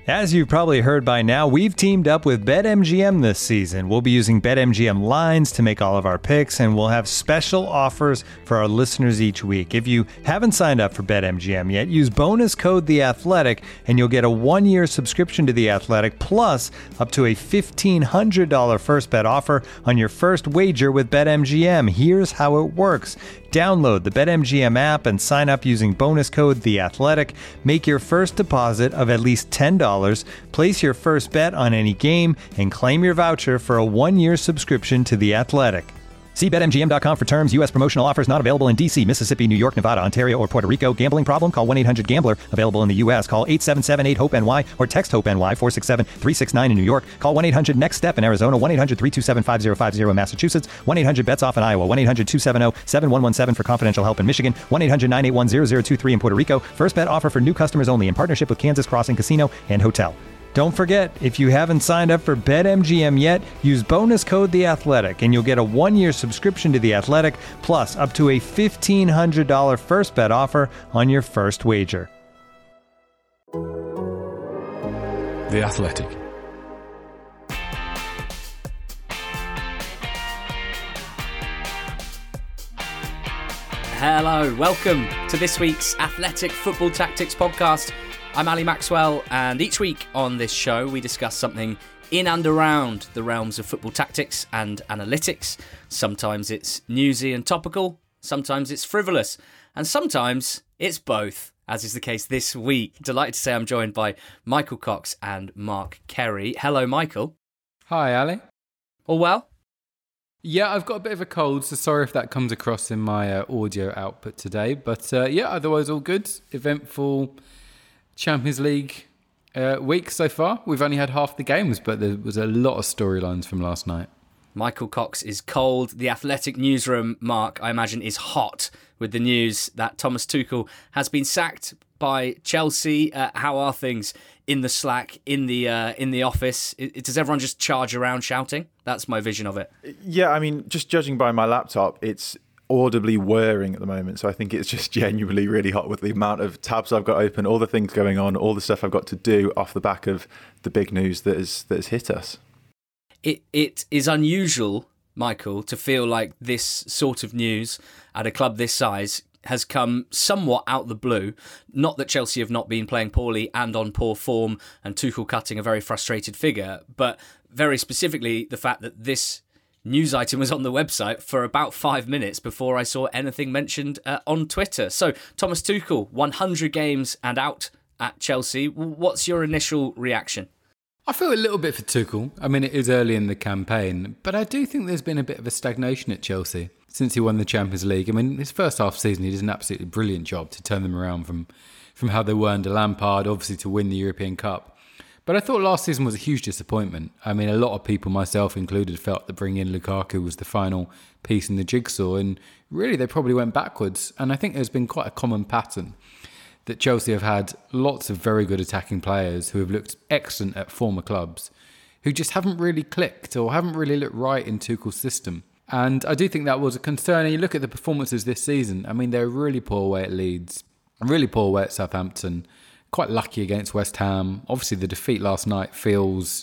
As you've probably heard by now, we've teamed up with BetMGM this season. We'll be using BetMGM lines to make all of our picks, and we'll have special offers for our listeners each week. If you haven't signed up for BetMGM yet, use bonus code The Athletic, and you'll get a 1-year subscription to The Athletic, plus up to a $1,500 first bet offer on your first wager with BetMGM. Here's how it works. Download the BetMGM app and sign up using bonus code The Athletic. Make your first deposit of at least $10. Place your first bet on any game and claim your voucher for a 1-year subscription to The Athletic. See BetMGM.com for terms. U.S. promotional offers not available in D.C., Mississippi, New York, Nevada, Ontario, or Puerto Rico. Gambling problem? Call 1-800-GAMBLER. Available in the U.S. Call 877-8-HOPE-NY or text HOPE-NY 467-369 in New York. Call 1-800-NEXT-STEP in Arizona. 1-800-327-5050 in Massachusetts. 1-800-BETS-OFF in Iowa. 1-800-270-7117 for confidential help in Michigan. 1-800-981-0023 in Puerto Rico. First bet offer for new customers only in partnership with Kansas Crossing Casino and Hotel. Don't forget, if you haven't signed up for BetMGM yet, use bonus code The Athletic, and you'll get a 1-year subscription to The Athletic, plus up to a $1,500 first bet offer on your first wager. The Athletic. Hello, welcome to this week's Athletic Football Tactics podcast. I'm Ali Maxwell, and each week on this show we discuss something in and around the realms of football tactics and analytics. Sometimes it's newsy and topical, sometimes it's frivolous, and sometimes it's both, as is the case this week. Delighted to say I'm joined by Michael Cox and Mark Kerry. Hello, Michael. Hi, Ali. All well? Yeah, I've got a bit of a cold, so sorry if that comes across in my audio output today. But yeah, otherwise all good. Eventful Champions League week so far. We've only had half the games, but there was a lot of storylines from last night. Michael Cox is cold. The Athletic newsroom, Mark, I imagine, is hot with the news that Thomas Tuchel has been sacked by Chelsea. How are things in the Slack, in the office? Does everyone just charge around shouting? That's my vision of it. Yeah, I mean, just judging by my laptop, it's audibly whirring at the moment, so I think it's just genuinely really hot with the amount of tabs I've got open, all the things going on, all the stuff I've got to do off the back of the big news that has hit us. It is unusual, Michael, to feel like this sort of news at a club this size has come somewhat out the blue. Not that Chelsea have not been playing poorly and on poor form, and Tuchel cutting a very frustrated figure, but very specifically the fact that this news item was on the website for about 5 minutes before I saw anything mentioned on Twitter. So, Thomas Tuchel, 100 games and out at Chelsea. What's your initial reaction? I feel a little bit for Tuchel. I mean, it is early in the campaign, but I do think there's been a bit of a stagnation at Chelsea since he won the Champions League. I mean, his first half season, he did an absolutely brilliant job to turn them around from how they were under Lampard, obviously to win the European Cup. But I thought last season was a huge disappointment. I mean, a lot of people, myself included, felt that bringing in Lukaku was the final piece in the jigsaw, and really they probably went backwards. And I think there's been quite a common pattern that Chelsea have had lots of very good attacking players who have looked excellent at former clubs, who just haven't really clicked or haven't really looked right in Tuchel's system. And I do think that was a concern. And you look at the performances this season, I mean, they're really poor away at Leeds, really poor away at Southampton, quite lucky against West Ham. Obviously, the defeat last night feels...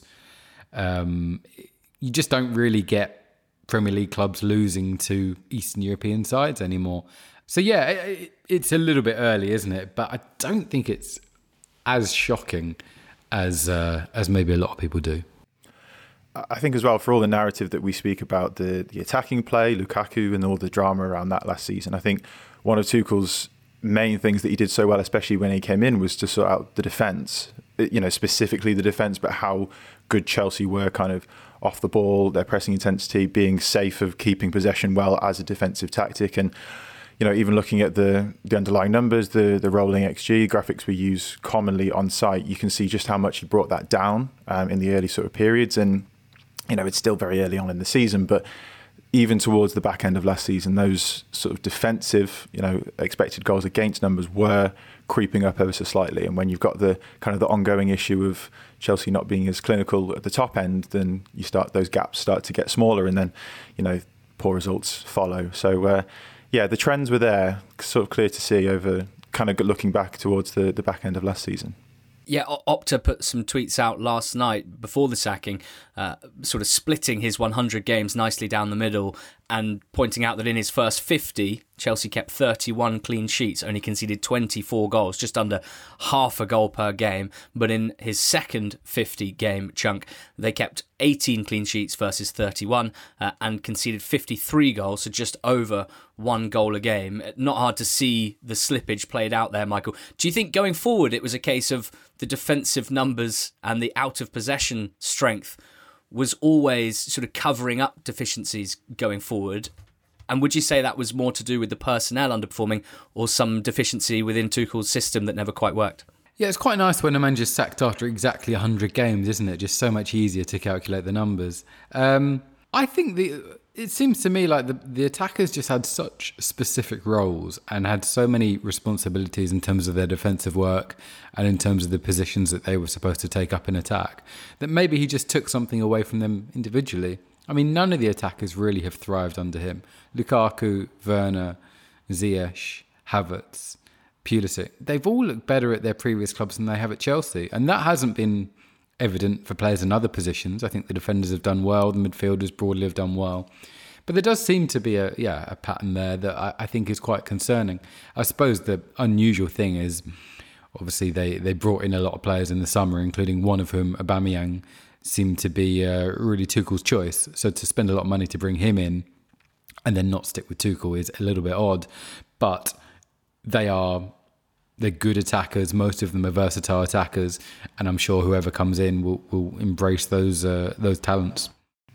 you just don't really get Premier League clubs losing to Eastern European sides anymore. So yeah, it's a little bit early, isn't it? But I don't think it's as shocking as maybe a lot of people do. I think as well, for all the narrative that we speak about, the attacking play, Lukaku and all the drama around that last season, I think one of Tuchel's main things that he did so well, especially when he came in, was to sort out the defence, specifically the defence, but how good Chelsea were kind of off the ball, their pressing intensity, being safe of keeping possession well as a defensive tactic. And, even looking at the underlying numbers, the rolling XG graphics we use commonly on site, you can see just how much he brought that down in the early sort of periods. And, it's still very early on in the season, but even towards the back end of last season, those sort of defensive, expected goals against numbers were creeping up ever so slightly. And when you've got the kind of the ongoing issue of Chelsea not being as clinical at the top end, then those gaps start to get smaller, and then, poor results follow. So, the trends were there, sort of clear to see over kind of looking back towards the back end of last season. Yeah, Opta put some tweets out last night before the sacking, sort of splitting his 100 games nicely down the middle and pointing out that in his first 50, Chelsea kept 31 clean sheets, only conceded 24 goals, just under half a goal per game. But in his second 50-game chunk, they kept 18 clean sheets versus 31 and conceded 53 goals, so just over 1 goal a game. Not hard to see the slippage played out there, Michael. Do you think going forward it was a case of the defensive numbers and the out-of-possession strength was always sort of covering up deficiencies going forward? And would you say that was more to do with the personnel underperforming or some deficiency within Tuchel's system that never quite worked? Yeah, it's quite nice when a manager's sacked after exactly 100 games, isn't it? Just so much easier to calculate the numbers. I think it seems to me like the attackers just had such specific roles and had so many responsibilities in terms of their defensive work and in terms of the positions that they were supposed to take up in attack, that maybe he just took something away from them individually. I mean, none of the attackers really have thrived under him. Lukaku, Werner, Ziyech, Havertz, Pulisic, they've all looked better at their previous clubs than they have at Chelsea. And that hasn't been evident for players in other positions. I think the defenders have done well, the midfielders broadly have done well. But there does seem to be a pattern there that I think is quite concerning. I suppose the unusual thing is, obviously, they brought in a lot of players in the summer, including one of whom, Aubameyang, seemed to be really Tuchel's choice. So to spend a lot of money to bring him in and then not stick with Tuchel is a little bit odd. But they're good attackers. Most of them are versatile attackers, and I'm sure whoever comes in will embrace those talents.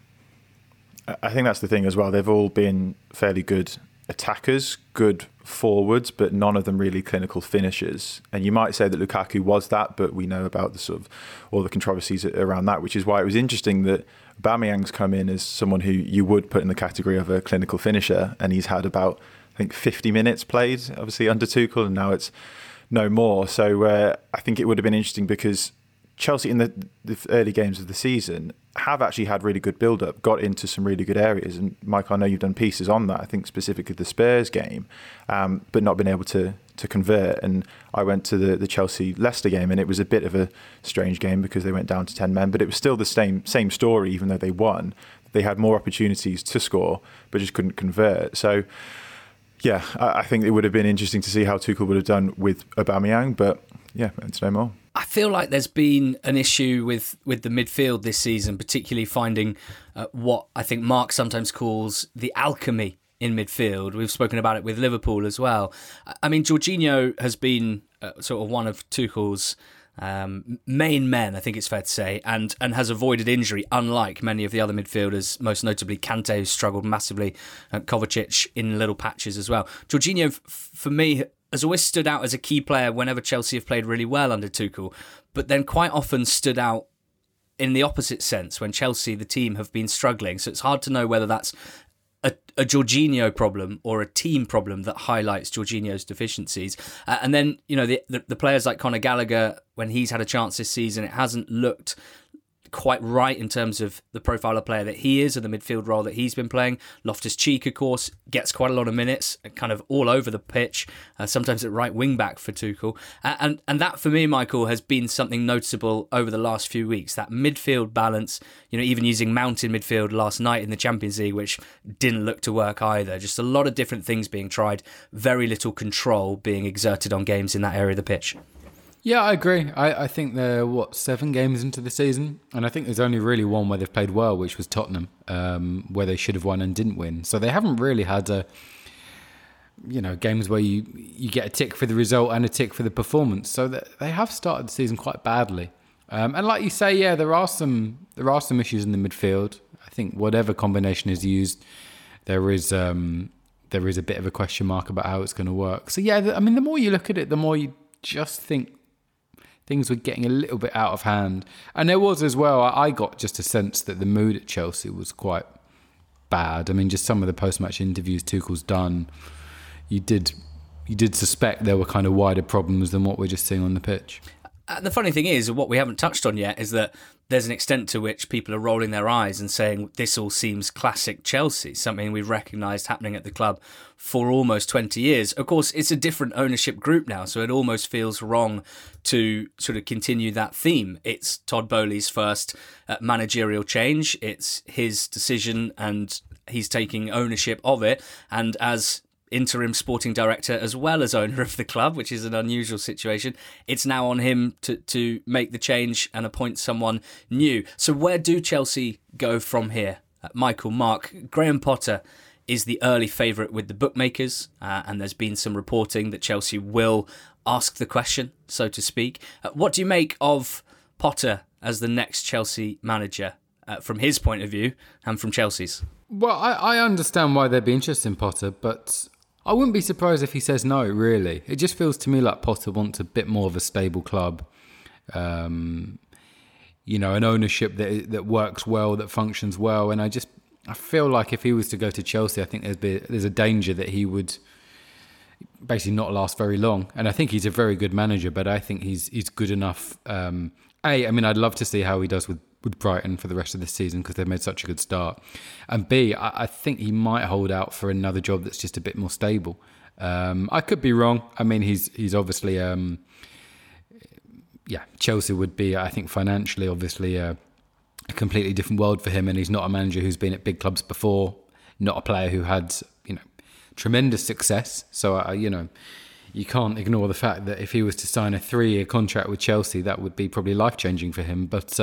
I think that's the thing as well. They've all been fairly good attackers, good forwards, but none of them really clinical finishers. And you might say that Lukaku was that, but we know about the sort of all the controversies around that, which is why it was interesting that Aubameyang's come in as someone who you would put in the category of a clinical finisher, and he's had about, I think, 50 minutes played, obviously under Tuchel, and now it's no more. So I think it would have been interesting because Chelsea in the early games of the season have actually had really good build-up, got into some really good areas. And Mike, I know you've done pieces on that, I think specifically the Spurs game, but not been able to convert. And I went to the Chelsea-Leicester game, and it was a bit of a strange game because they went down to 10 men, but it was still the same story, even though they won. They had more opportunities to score, but just couldn't convert. So yeah, I think it would have been interesting to see how Tuchel would have done with Aubameyang, but yeah, it's no more. I feel like there's been an issue with the midfield this season, particularly finding what I think Mark sometimes calls the alchemy in midfield. We've spoken about it with Liverpool as well. I mean, Jorginho has been sort of one of Tuchel's main men, I think it's fair to say, and has avoided injury, unlike many of the other midfielders, most notably Kante, who struggled massively, Kovacic in little patches as well. Jorginho, for me, has always stood out as a key player whenever Chelsea have played really well under Tuchel, but then quite often stood out in the opposite sense when Chelsea, the team, have been struggling. So it's hard to know whether that's a Jorginho problem or a team problem that highlights Jorginho's deficiencies. And then, you know, the players like Conor Gallagher, when he's had a chance this season, it hasn't looked quite right in terms of the profile of player that he is and the midfield role that he's been playing. Loftus-Cheek, of course, gets quite a lot of minutes, kind of all over the pitch, sometimes at right wing back for Tuchel. And that, for me, Michael, has been something noticeable over the last few weeks. That midfield balance, you know, even using Mount in midfield last night in the Champions League, which didn't look to work either. Just a lot of different things being tried, very little control being exerted on games in that area of the pitch. Yeah, I agree. I think they're, 7 games into the season? And I think there's only really one where they've played well, which was Tottenham, where they should have won and didn't win. So they haven't really had games where you get a tick for the result and a tick for the performance. So they have started the season quite badly. And like you say, yeah, there are some issues in the midfield. I think whatever combination is used, there is a bit of a question mark about how it's going to work. So yeah, I mean, the more you look at it, the more you just think things were getting a little bit out of hand. And there was as well, I got just a sense that the mood at Chelsea was quite bad. I mean, just some of the post-match interviews Tuchel's done, you did suspect there were kind of wider problems than what we're just seeing on the pitch. The funny thing is, what we haven't touched on yet is that there's an extent to which people are rolling their eyes and saying this all seems classic Chelsea, something we've recognised happening at the club for almost 20 years. Of course, it's a different ownership group now, so it almost feels wrong to sort of continue that theme. It's Todd Boehly's first managerial change. It's his decision and he's taking ownership of it. And as interim sporting director as well as owner of the club, which is an unusual situation, it's now on him to make the change and appoint someone new. So where do Chelsea go from here? Michael, Mark, Graham Potter is the early favourite with the bookmakers, and there's been some reporting that Chelsea will ask the question, so to speak. What do you make of Potter as the next Chelsea manager from his point of view and from Chelsea's? Well, I understand why they'd be interested in Potter, but I wouldn't be surprised if he says no, really. It just feels to me like Potter wants a bit more of a stable club. An ownership that works well, that functions well. And I feel like if he was to go to Chelsea, I think there's a danger that he would basically not last very long. And I think he's a very good manager, but I think he's good enough. I'd love to see how he does with Brighton for the rest of the season because they've made such a good start. And B, I think he might hold out for another job that's just a bit more stable. I could be wrong. I mean, he's obviously, Chelsea would be, I think, financially, obviously, a completely different world for him. And he's not a manager who's been at big clubs before, not a player who had, tremendous success. So, you can't ignore the fact that if he was to sign a 3-year contract with Chelsea, that would be probably life-changing for him. But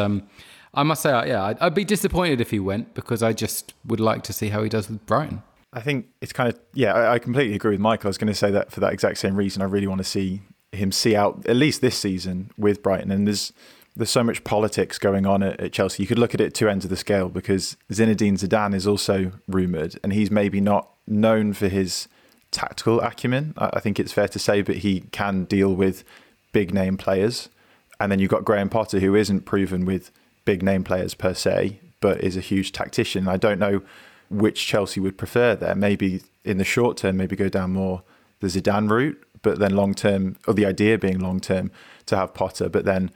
I must say, I'd be disappointed if he went because I just would like to see how he does with Brighton. I think it's kind of, I completely agree with Michael. I was going to say that for that exact same reason. I really want to see him see out at least this season with Brighton. And there's so much politics going on at Chelsea. You could look at it at two ends of the scale because Zinedine Zidane is also rumoured and he's maybe not known for his tactical acumen, I think it's fair to say, but he can deal with big name players. And then you've got Graham Potter, who isn't proven with big name players per se, but is a huge tactician. I don't know which Chelsea would prefer there. Maybe in the short term, maybe go down more the Zidane route, but then long term, or the idea being long term, to have Potter. But then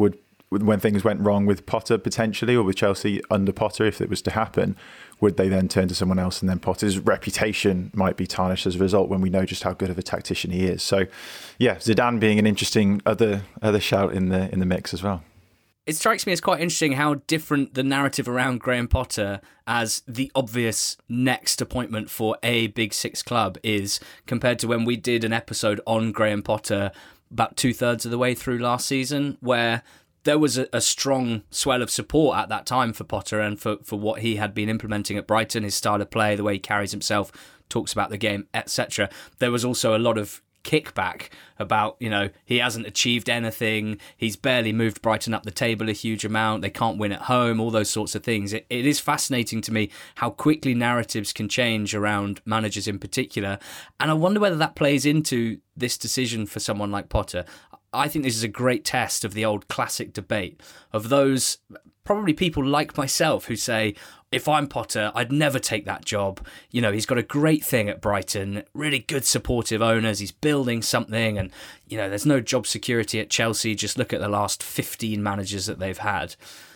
when things went wrong with Potter potentially, or with Chelsea under Potter, if it was to happen, would they then turn to someone else and then Potter's reputation might be tarnished as a result when we know just how good of a tactician he is. So Zidane being an interesting other shout in the mix as well. It strikes me as quite interesting how different the narrative around Graham Potter as the obvious next appointment for a Big Six club is compared to when we did an episode on Graham Potter about 2/3 of the way through last season, where there was a strong swell of support at that time for Potter and for what he had been implementing at Brighton, his style of play, the way he carries himself, talks about the game, etc. There was also a lot of kickback about, he hasn't achieved anything, he's barely moved Brighton up the table a huge amount, they can't win at home, all those sorts of things. It is fascinating to me how quickly narratives can change around managers in particular, and I wonder whether that plays into this decision for someone like Potter. I think this is a great test of the old classic debate of those probably people like myself who say, if I'm Potter, I'd never take that job. He's got a great thing at Brighton, really good supportive owners, he's building something, and, there's no job security at Chelsea. Just look at the last 15 managers that they've had.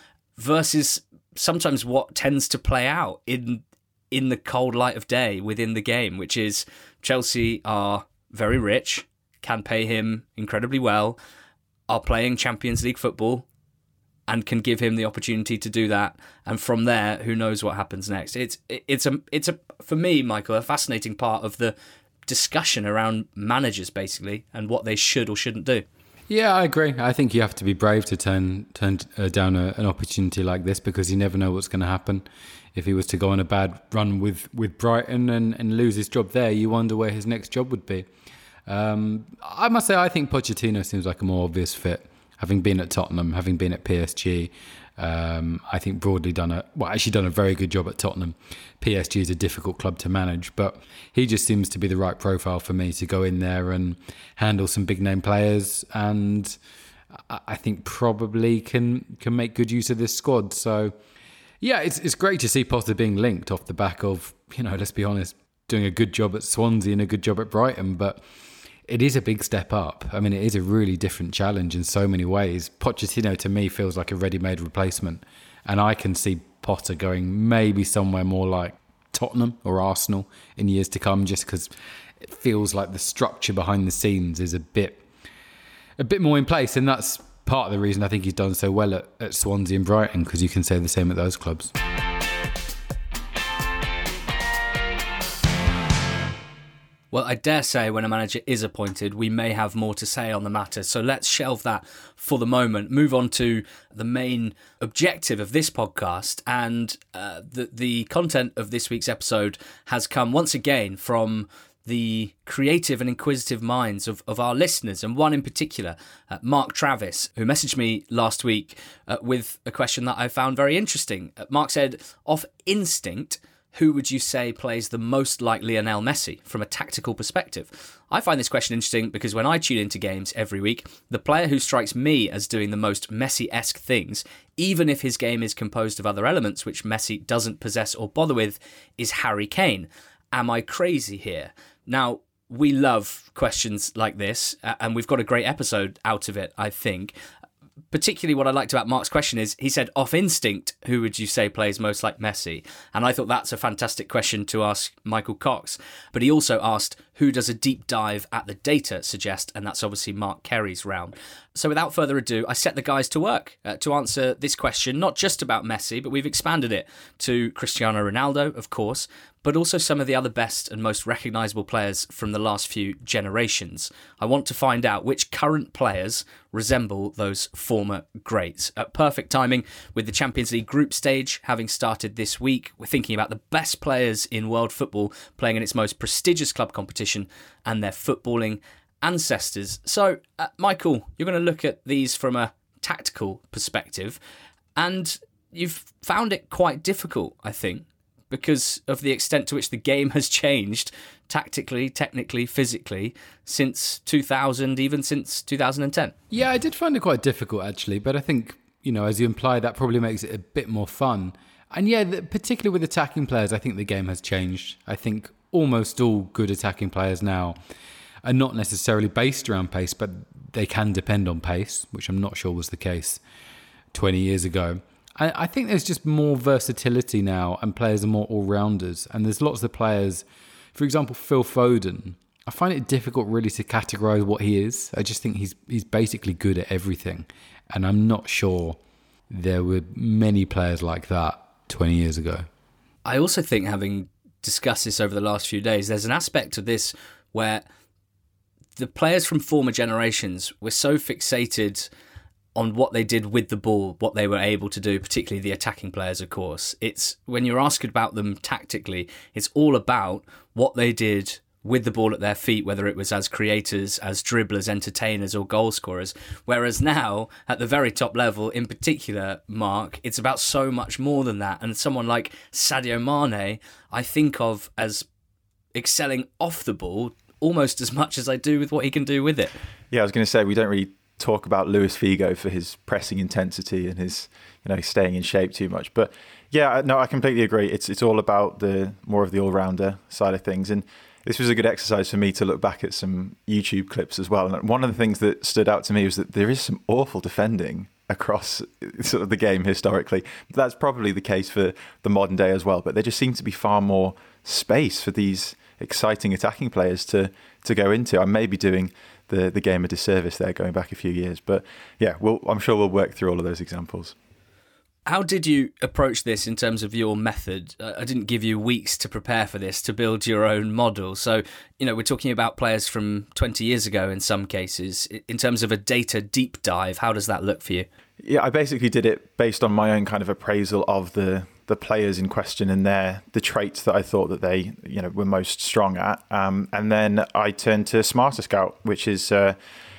Versus sometimes what tends to play out in the cold light of day within the game, which is Chelsea are very rich, can pay him incredibly well, are playing Champions League football, and can give him the opportunity to do that. And from there, who knows what happens next? It's for me, Michael, a fascinating part of the discussion around managers, basically, and what they should or shouldn't do. Yeah, I agree. I think you have to be brave to turn down an opportunity like this because you never know what's going to happen. If he was to go on a bad run with Brighton and lose his job there, you wonder where his next job would be. I must say, I think Pochettino seems like a more obvious fit. Having been at Tottenham, having been at PSG, I think broadly done a very good job at Tottenham. PSG is a difficult club to manage, but he just seems to be the right profile for me to go in there and handle some big name players, and I think probably can make good use of this squad. So yeah, it's great to see Potter being linked off the back of, let's be honest, doing a good job at Swansea and a good job at Brighton, but it is a big step up. I mean, it is a really different challenge in so many ways. Pochettino, to me, feels like a ready-made replacement. And I can see Potter going maybe somewhere more like Tottenham or Arsenal in years to come, just because it feels like the structure behind the scenes is a bit more in place. And that's part of the reason I think he's done so well at Swansea and Brighton, because you can say the same at those clubs. Well, I dare say when a manager is appointed, we may have more to say on the matter. So let's shelve that for the moment. Move on to the main objective of this podcast. And the content of this week's episode has come once again from the creative and inquisitive minds of our listeners, and one in particular, Mark Travis, who messaged me last week with a question that I found very interesting. Mark said, off instinct, who would you say plays the most like Lionel Messi from a tactical perspective? I find this question interesting because when I tune into games every week, the player who strikes me as doing the most Messi-esque things, even if his game is composed of other elements which Messi doesn't possess or bother with, is Harry Kane. Am I crazy here? Now, we love questions like this, and we've got a great episode out of it, I think. Particularly what I liked about Mark's question is he said, off instinct, who would you say plays most like Messi? And I thought that's a fantastic question to ask Michael Cox. But he also asked, who does a deep dive at the data suggest? And that's obviously Mark Kerry's round. So without further ado, I set the guys to work to answer this question, not just about Messi, but we've expanded it to Cristiano Ronaldo, of course, but also some of the other best and most recognisable players from the last few generations. I want to find out which current players resemble those former greats. At perfect timing, with the Champions League group stage having started this week, we're thinking about the best players in world football playing in its most prestigious club competition and their footballing ancestors. So, Michael, you're going to look at these from a tactical perspective, and you've found it quite difficult, I think, because of the extent to which the game has changed tactically, technically, physically since 2000, even since 2010. Yeah, I did find it quite difficult, actually, but I think, as you imply, that probably makes it a bit more fun. And yeah, particularly with attacking players, I think the game has changed. I think almost all good attacking players now are not necessarily based around pace, but they can depend on pace, which I'm not sure was the case 20 years ago. I think there's just more versatility now, and players are more all-rounders. And there's lots of players, for example, Phil Foden. I find it difficult really to categorise what he is. I just think he's basically good at everything. And I'm not sure there were many players like that 20 years ago. I also think, having discussed this over the last few days, there's an aspect of this where the players from former generations were so fixated on what they did with the ball, what they were able to do, particularly the attacking players, of course. It's when you're asked about them tactically, it's all about what they did with the ball at their feet, whether it was as creators, as dribblers, entertainers, or goal scorers. Whereas now, at the very top level, in particular, Mark, it's about so much more than that. And someone like Sadio Mane, I think of as excelling off the ball almost as much as I do with what he can do with it. Yeah, I was going to say, we don't really talk about Luis Figo for his pressing intensity and his, staying in shape too much. But yeah, no, I completely agree. It's all about the more of the all-rounder side of things. And this was a good exercise for me to look back at some YouTube clips as well. And one of the things that stood out to me was that there is some awful defending across sort of the game historically. That's probably the case for the modern day as well. But there just seemed to be far more space for these exciting attacking players to go into. I may be doing the game a disservice there going back a few years. But yeah, I'm sure we'll work through all of those examples. How did you approach this in terms of your method? I didn't give you weeks to prepare for this, to build your own model. So, we're talking about players from 20 years ago in some cases. In terms of a data deep dive, how does that look for you? Yeah, I basically did it based on my own kind of appraisal of the players in question and the traits that I thought that they were most strong at. And then I turned to Smarter Scout, which is a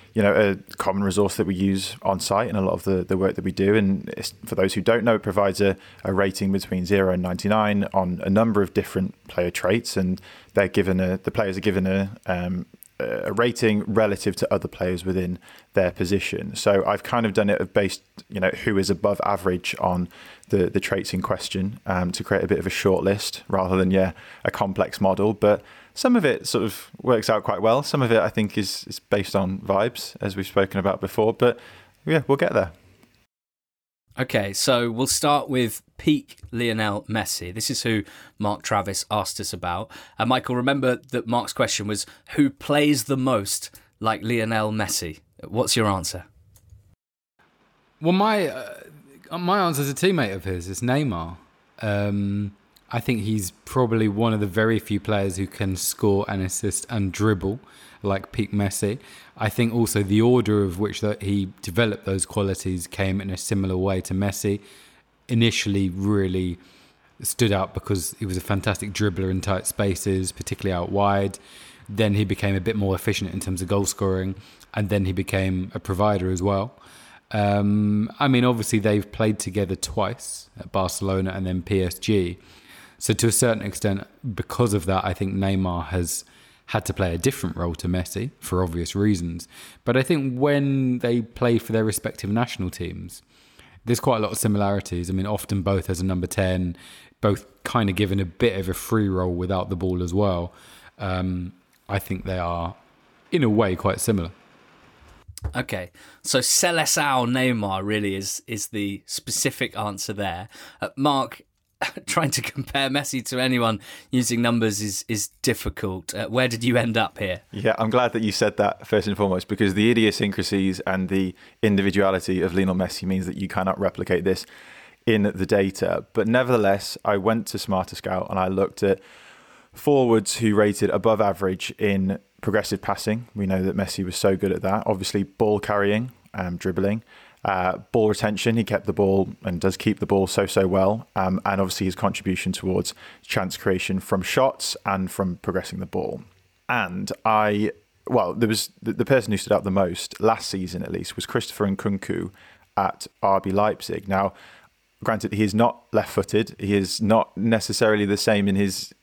common resource that we use on site in a lot of the work that we do. And for those who don't know, it provides a rating between 0 and 99 on a number of different player traits, and they're given the players are given a rating relative to other players within their position. So I've kind of done it based, who is above average on the traits in question, to create a bit of a short list rather than a complex model. But some of it sort of works out quite well. Some of it, I think, is based on vibes, as we've spoken about before. But yeah, we'll get there. Okay, so we'll start with peak Lionel Messi. This is who Mark Travis asked us about. Michael, remember that Mark's question was, who plays the most like Lionel Messi? What's your answer? Well, my answer is a teammate of his. It's Neymar. I think he's probably one of the very few players who can score and assist and dribble like peak Messi. I think also the order of which that he developed those qualities came in a similar way to Messi. Initially really stood out because he was a fantastic dribbler in tight spaces, particularly out wide. Then he became a bit more efficient in terms of goal scoring, and then he became a provider as well. I mean, obviously they've played together twice at Barcelona and then PSG. So to a certain extent, because of that, I think Neymar has had to play a different role to Messi for obvious reasons. But I think when they play for their respective national teams, there's quite a lot of similarities. I mean, often both as a number 10, both kind of given a bit of a free role without the ball as well. I think they are, in a way, quite similar. Okay, so Seleção Neymar really is the specific answer there. Mark, trying to compare Messi to anyone using numbers is difficult. Where did you end up here? Yeah, I'm glad that you said that first and foremost, because the idiosyncrasies and the individuality of Lionel Messi means that you cannot replicate this in the data. But nevertheless, I went to Smarter Scout and I looked at forwards who rated above average in progressive passing. We know that Messi was so good at that. Obviously, ball carrying, dribbling. Ball retention, he kept the ball and does keep the ball so well. And obviously his contribution towards chance creation from shots and from progressing the ball. And there was the person who stood out the most last season, at least, was Christopher Nkunku at RB Leipzig. Now, granted, he is not left-footed. He is not necessarily the same in his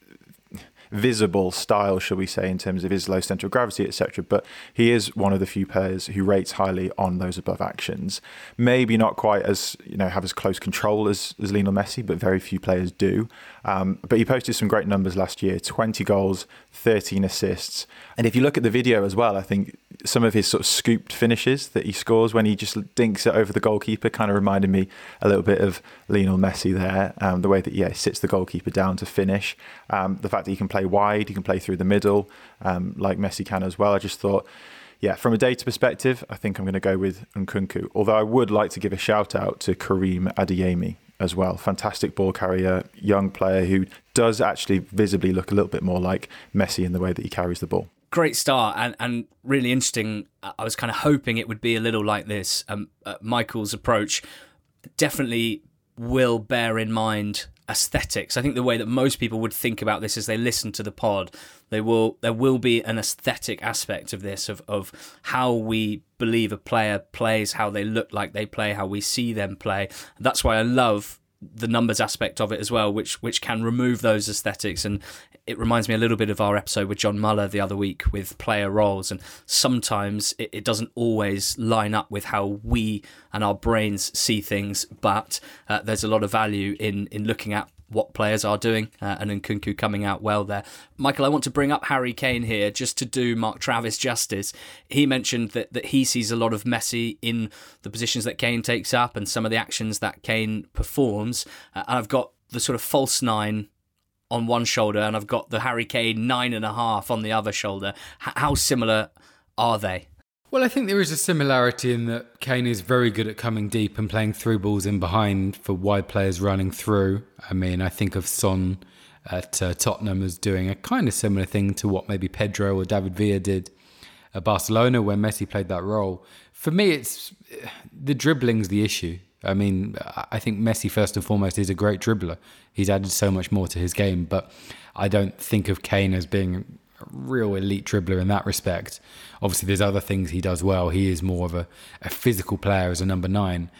visible style, shall we say, in terms of his low centre of gravity, etc. But he is one of the few players who rates highly on those above actions. Maybe not quite as, have as close control as Lionel Messi, but very few players do. But he posted some great numbers last year, 20 goals, 13 assists. And if you look at the video as well, I think some of his sort of scooped finishes that he scores when he just dinks it over the goalkeeper kind of reminded me a little bit of Lionel Messi there. The way that, he sits the goalkeeper down to finish. The fact that he can play wide, he can play through the middle, like Messi can as well. I just thought, from a data perspective, I think I'm going to go with Nkunku. Although I would like to give a shout out to Karim Adeyemi as well. Fantastic ball carrier, young player who does actually visibly look a little bit more like Messi in the way that he carries the ball. Great start and really interesting. I was kind of hoping it would be a little like this. Michael's approach definitely will bear in mind aesthetics. I think the way that most people would think about this as they listen to the pod, there will be an aesthetic aspect of this, of how we believe a player plays, how they look like they play, how we see them play. That's why I love the numbers aspect of it as well, which can remove those aesthetics. And it reminds me a little bit of our episode with John Muller the other week with player roles. And sometimes it doesn't always line up with how we and our brains see things, but there's a lot of value in looking at what players are doing, and Nkunku coming out well there. Michael, I want to bring up Harry Kane here just to do Mark Travis justice. He mentioned that he sees a lot of Messi in the positions that Kane takes up and some of the actions that Kane performs. And I've got the sort of false 9 on one shoulder and I've got the Harry Kane 9.5 on the other shoulder. How similar are they? Well, I think there is a similarity in that Kane is very good at coming deep and playing through balls in behind for wide players running through. I mean, I think of Son at Tottenham as doing a kind of similar thing to what maybe Pedro or David Villa did at Barcelona when Messi played that role. For me, it's the dribbling's the issue. I mean, I think Messi, first and foremost, is a great dribbler. He's added so much more to his game, but I don't think of Kane as being a real elite dribbler in that respect. Obviously, there's other things he does well. He is more of a physical player as a number 9.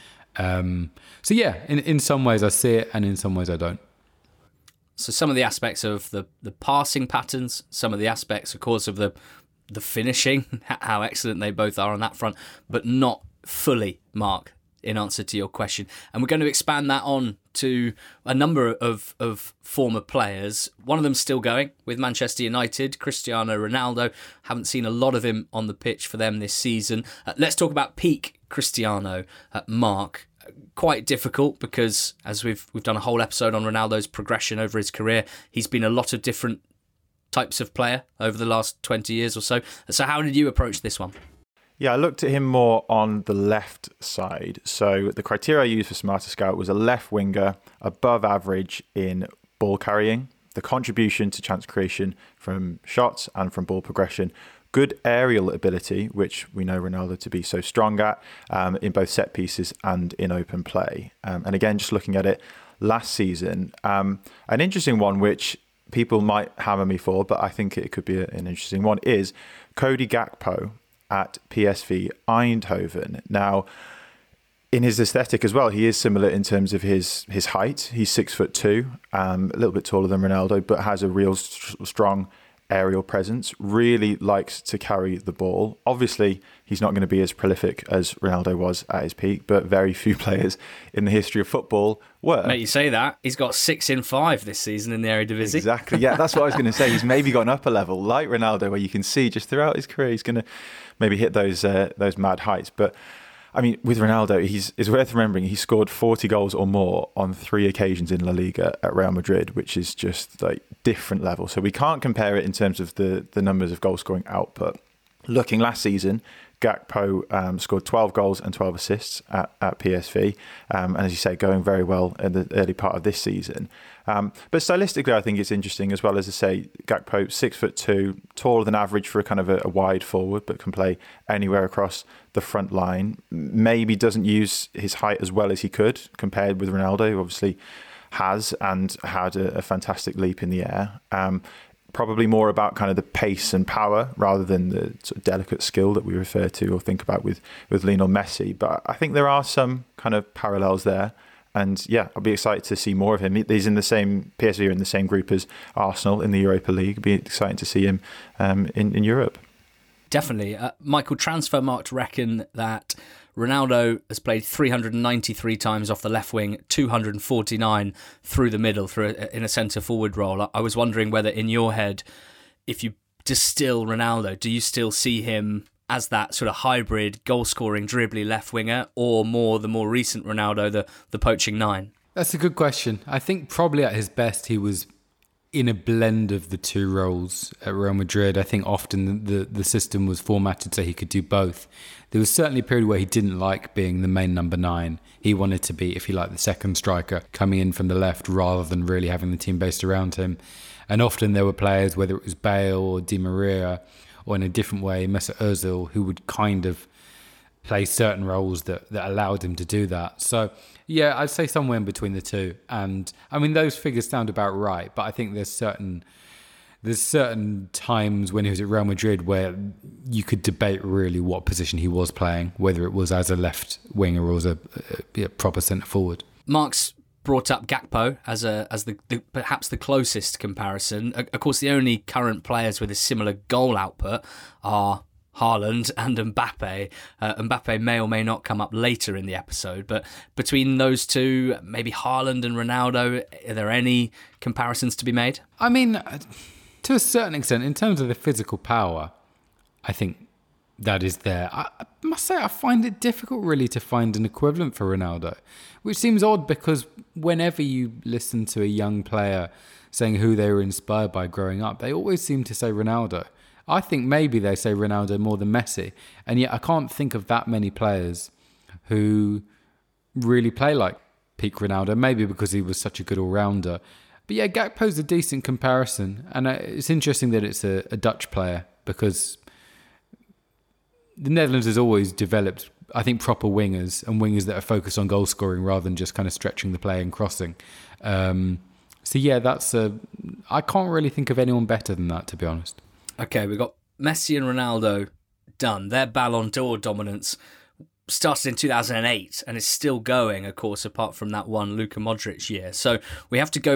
So yeah, in some ways I see it, and in some ways I don't. So some of the aspects of the passing patterns, some of the aspects, of course, of the finishing, how excellent they both are on that front, but not fully, Mark, in answer to your question. And we're going to expand that on to a number of former players. One of them still going with Manchester United, Cristiano Ronaldo. Haven't seen a lot of him on the pitch for them this season. Let's talk about peak Cristiano, Mark. Quite difficult because, as we've done a whole episode on Ronaldo's progression over his career, he's been a lot of different types of player over the last 20 years or so. So how did you approach this one? Yeah, I looked at him more on the left side. So the criteria I used for Smarter Scout was a left winger, above average in ball carrying, the contribution to chance creation from shots and from ball progression, good aerial ability, which we know Ronaldo to be so strong at, in both set pieces and in open play. And again, just looking at it last season, an interesting one which people might hammer me for, but I think it could be an interesting one, is Cody Gakpo at PSV Eindhoven. Now, in his aesthetic as well, he is similar in terms of his height. He's 6'2", a little bit taller than Ronaldo, but has a real strong aerial presence, really likes to carry the ball. Obviously, he's not going to be as prolific as Ronaldo was at his peak, but very few players in the history of football were. Mate, you say that. He's got 6 in 5 this season in the Eredivisie. Exactly, yeah, that's what I was going to say. He's maybe got an upper level, like Ronaldo, where you can see just throughout his career, he's going to maybe hit those mad heights. But I mean, with Ronaldo, it's worth remembering he scored 40 goals or more on 3 occasions in La Liga at Real Madrid, which is just like different level. So we can't compare it in terms of the numbers of goal scoring output. Looking last season, Gakpo scored 12 goals and 12 assists at PSV. And as you say, going very well in the early part of this season. But stylistically, I think it's interesting as well. As I say, Gakpo, 6'2", taller than average for a kind of a wide forward, but can play anywhere across the front line. Maybe doesn't use his height as well as he could compared with Ronaldo, who obviously has and had a fantastic leap in the air. Probably more about kind of the pace and power rather than the sort of delicate skill that we refer to or think about with Lionel Messi. But I think there are some kind of parallels there. And yeah, I'll be excited to see more of him. He's in the same, PSV are in the same group as Arsenal in the Europa League. It'll be exciting to see him in Europe. Definitely. Michael, Transfermarkt reckon that Ronaldo has played 393 times off the left wing, 249 through the middle in a centre-forward role. I was wondering whether in your head, if you distill Ronaldo, do you still see him as that sort of hybrid goal-scoring, dribbly left winger, or the more recent Ronaldo, the poaching 9? That's a good question. I think probably at his best he was in a blend of the two roles at Real Madrid. I think often the system was formatted so he could do both. There was certainly a period where he didn't like being the main number 9. He wanted to be, if you like, the second striker coming in from the left rather than really having the team based around him. And often there were players, whether it was Bale or Di Maria, or in a different way, Mesut Ozil, who would kind of play certain roles that allowed him to do that. So yeah, I'd say somewhere in between the two. And I mean, those figures sound about right, but I think there's certain times when he was at Real Madrid where you could debate really what position he was playing, whether it was as a left winger or as a proper centre forward. Mark's brought up Gakpo as the perhaps the closest comparison. Of course, the only current players with a similar goal output are Haaland and Mbappe. Mbappe may or may not come up later in the episode, but between those two, maybe Haaland and Ronaldo, are there any comparisons to be made? I mean, to a certain extent, in terms of the physical power, I think that is there. I must say I find it difficult really to find an equivalent for Ronaldo, which seems odd because whenever you listen to a young player saying who they were inspired by growing up, they always seem to say Ronaldo. I think maybe they say Ronaldo more than Messi, and yet I can't think of that many players who really play like peak Ronaldo, maybe because he was such a good all-rounder. But yeah, Gakpo's a decent comparison, and it's interesting that it's a Dutch player because the Netherlands has always developed, I think, proper wingers and wingers that are focused on goal scoring rather than just kind of stretching the play and crossing. So yeah, I can't really think of anyone better than that, to be honest. Okay, we've got Messi and Ronaldo done. Their Ballon d'Or dominance started in 2008 and is still going, of course, apart from that one Luka Modric year. So we have to go back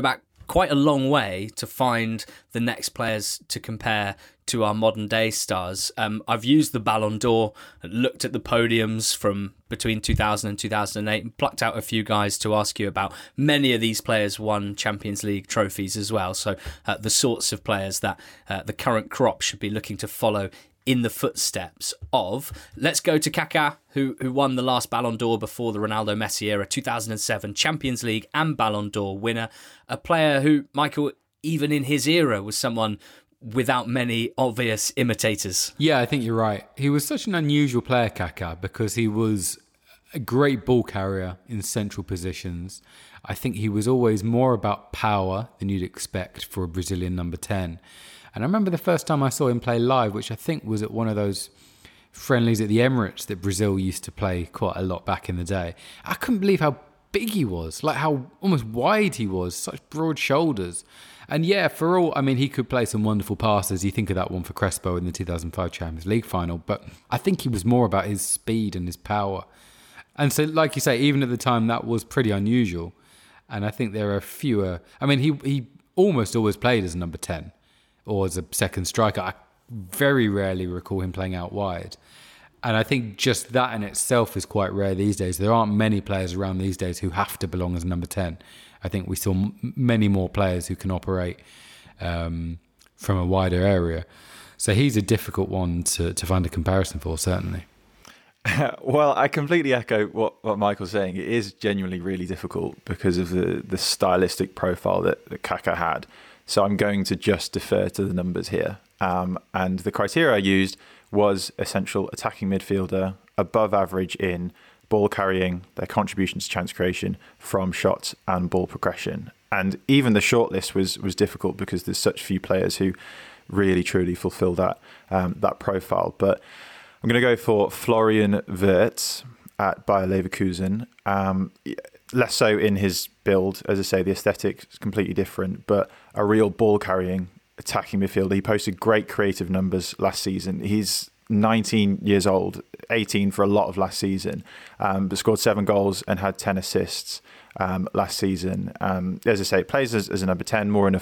quite a long way to find the next players to compare to our modern day stars. I've used the Ballon d'Or, looked at the podiums from between 2000 and 2008 and plucked out a few guys to ask you about. Many of these players won Champions League trophies as well, so the sorts of players that the current crop should be looking to follow in the footsteps of. Let's go to Kaká, who won the last Ballon d'Or before the Ronaldo Messi era, 2007 Champions League and Ballon d'Or winner. A player who, Michael, even in his era, was someone without many obvious imitators. Yeah, I think you're right. He was such an unusual player, Kaká, because he was a great ball carrier in central positions. I think he was always more about power than you'd expect for a Brazilian number 10. And I remember the first time I saw him play live, which I think was at one of those friendlies at the Emirates that Brazil used to play quite a lot back in the day. I couldn't believe how big he was, like how almost wide he was, such broad shoulders. And yeah, for all, I mean, he could play some wonderful passes. You think of that one for Crespo in the 2005 Champions League final, but I think he was more about his speed and his power. And so, like you say, even at the time, that was pretty unusual. And I think there are fewer, I mean, he almost always played as a number 10 or as a second striker. I very rarely recall him playing out wide. And I think just that in itself is quite rare these days. There aren't many players around these days who have to belong as a number 10. I think we saw many more players who can operate from a wider area. So he's a difficult one to find a comparison for, certainly. Well, I completely echo what Michael's saying. It is genuinely really difficult because of the stylistic profile that Kaká had. So I'm going to just defer to the numbers here. And the criteria I used was essential attacking midfielder, above average in ball carrying, their contribution to chance creation from shots and ball progression. And even the shortlist was difficult because there's such few players who really truly fulfill that profile. But I'm going to go for Florian Wirtz at Bayer Leverkusen. Less so in his build, as I say, the aesthetic is completely different, but a real ball-carrying, attacking midfielder. He posted great creative numbers last season. He's 19 years old, 18 for a lot of last season, but scored 7 goals and had 10 assists last season. As I say, plays as a number 10, more in a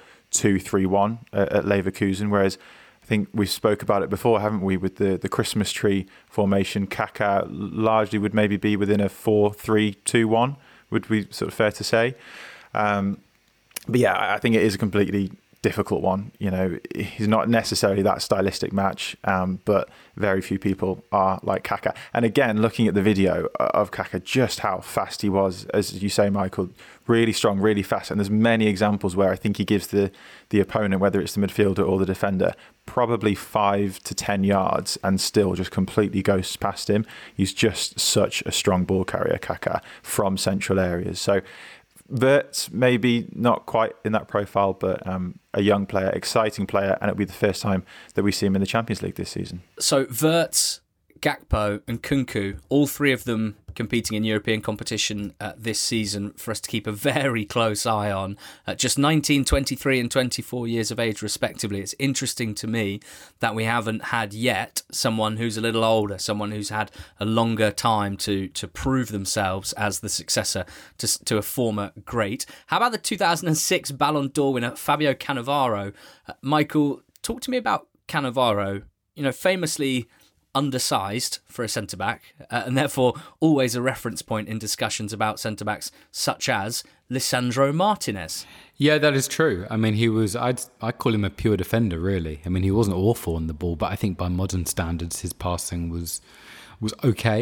4-2-3-1 at Leverkusen, whereas I think we spoke about it before, haven't we, with the Christmas tree formation. Kaká largely would maybe be within a 4-3-2-1, would be sort of fair to say. But yeah, I think it is a completely difficult one. You know, he's not necessarily that stylistic match, but very few people are like Kaká. And again, looking at the video of Kaká, just how fast he was, as you say, Michael, really strong, really fast. And there's many examples where I think he gives the opponent, whether it's the midfielder or the defender, probably 5 to 10 yards and still just completely goes past him. He's just such a strong ball carrier, Kaká, from central areas. So Wirtz maybe not quite in that profile, but a young player, exciting player, and it'll be the first time that we see him in the Champions League this season. So Wirtz, Gakpo and Kunku, all three of them competing in European competition this season for us to keep a very close eye on. Just 19, 23 and 24 years of age respectively. It's interesting to me that we haven't had yet someone who's a little older, someone who's had a longer time to prove themselves as the successor to a former great. How about the 2006 Ballon d'Or winner Fabio Cannavaro? Michael, talk to me about Cannavaro. You know, famously undersized for a centre-back and therefore always a reference point in discussions about centre-backs such as Lisandro Martinez. Yeah, that is true. I mean, I'd call him a pure defender, really. I mean, he wasn't awful on the ball, but I think by modern standards, his passing was okay.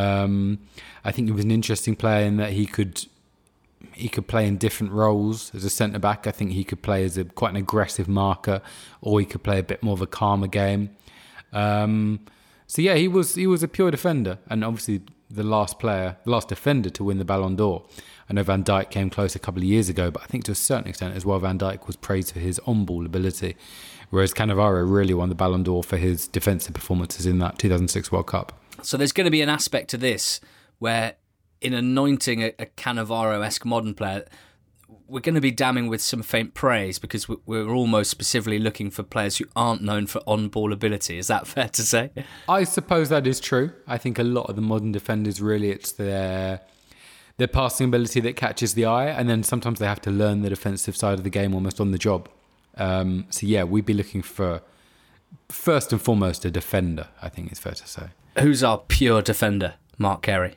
I think he was an interesting player in that he could play in different roles as a centre-back. I think he could play as quite an aggressive marker, or he could play a bit more of a calmer game. So yeah, he was a pure defender, and obviously the last defender to win the Ballon d'Or. I know Van Dijk came close a couple of years ago, but I think to a certain extent as well, Van Dijk was praised for his on-ball ability, whereas Cannavaro really won the Ballon d'Or for his defensive performances in that 2006 World Cup. So there's going to be an aspect to this where, in anointing a Cannavaro-esque modern player, we're going to be damning with some faint praise because we're almost specifically looking for players who aren't known for on-ball ability. Is that fair to say? I suppose that is true. I think a lot of the modern defenders, really, it's their their passing ability that catches the eye, and then sometimes they have to learn the defensive side of the game almost on the job. So yeah, we'd be looking for, first and foremost, a defender, I think it's fair to say. Who's our pure defender, Mark Carey?